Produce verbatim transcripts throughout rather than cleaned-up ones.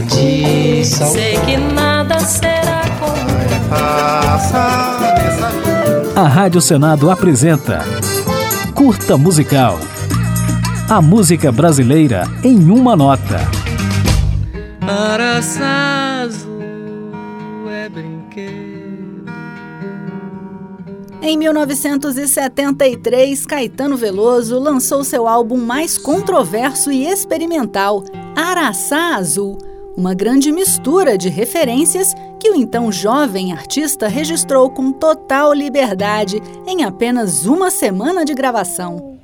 disso. Sei que nada será como passa nessa vida. A Rádio Senado apresenta Curta Musical. A música brasileira em uma nota. Araçá azul é brinquedo. Em mil novecentos e setenta e três, Caetano Veloso lançou seu álbum mais controverso e experimental, Araçá Azul, uma grande mistura de referências que o então jovem artista registrou com total liberdade em apenas uma semana de gravação.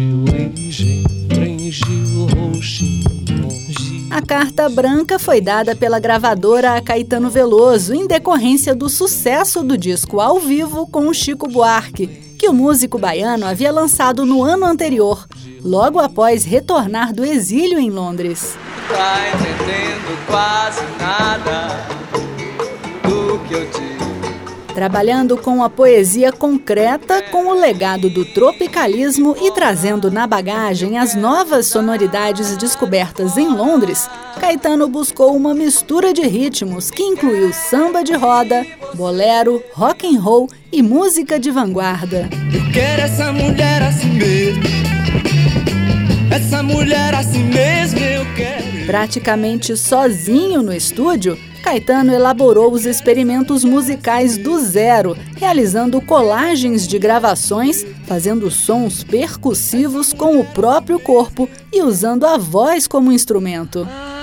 A carta branca foi dada pela gravadora a Caetano Veloso em decorrência do sucesso do disco ao vivo com o Chico Buarque, que o músico baiano havia lançado no ano anterior, logo após retornar do exílio em Londres. Tá entendendo quase nada do que eu digo. Trabalhando com a poesia concreta, com o legado do tropicalismo e trazendo na bagagem as novas sonoridades descobertas em Londres, Caetano buscou uma mistura de ritmos que incluiu samba de roda, bolero, rock and roll e música de vanguarda. Eu quero essa mulher assim mesmo, essa mulher assim mesmo eu quero. Praticamente sozinho no estúdio, Caetano elaborou os experimentos musicais do zero, realizando colagens de gravações, fazendo sons percussivos com o próprio corpo e usando a voz como instrumento.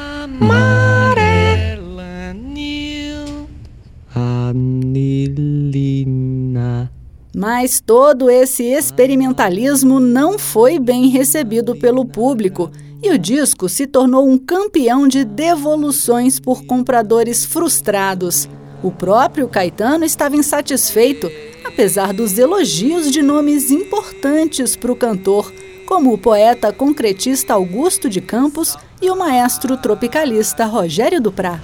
Amarela, nil, anilina. Mas todo esse experimentalismo não foi bem recebido pelo público e o disco se tornou um campeão de devoluções por compradores frustrados. O próprio Caetano estava insatisfeito, apesar dos elogios de nomes importantes para o cantor, como o poeta concretista Augusto de Campos e o maestro tropicalista Rogério Duprat.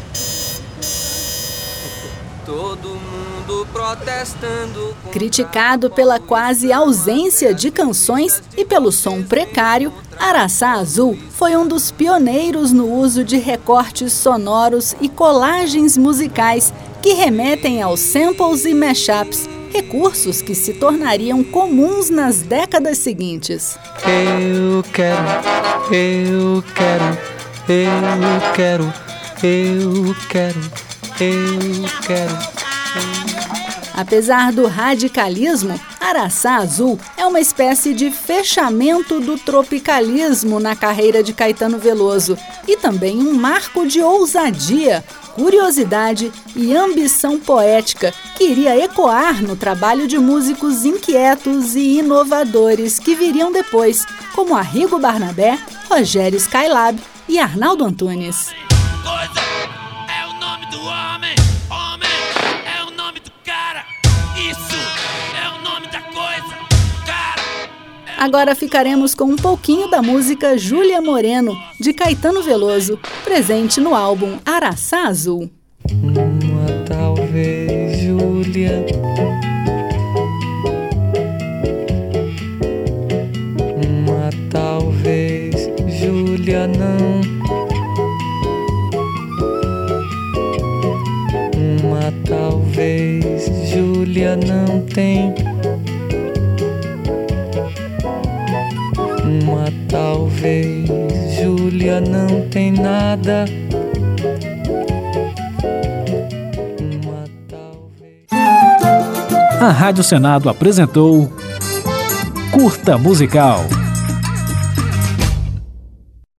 Todo mundo protestando. Criticado pela quase ausência de canções e pelo som precário, Araçá Azul foi um dos pioneiros no uso de recortes sonoros e colagens musicais que remetem aos samples e mashups, recursos que se tornariam comuns nas décadas seguintes. Eu quero, eu quero, eu quero, eu quero, eu quero. Eu... Apesar do radicalismo, Araçá Azul é uma espécie de fechamento do tropicalismo na carreira de Caetano Veloso e também um marco de ousadia, curiosidade e ambição poética que iria ecoar no trabalho de músicos inquietos e inovadores que viriam depois, como Arrigo Barnabé, Rogério Skylab e Arnaldo Antunes. Coisa é o nome do homem, homem é o nome do cara, isso é o nome da coisa, cara. É... Agora ficaremos com um pouquinho da música Júlia Moreno, de Caetano Veloso, presente no álbum Araçá Azul. Uma talvez Júlia, uma talvez Júlia não, uma talvez Júlia não tem, uma talvez Júlia não tem nada. Uma talvez... A Rádio Senado apresentou Curta Musical.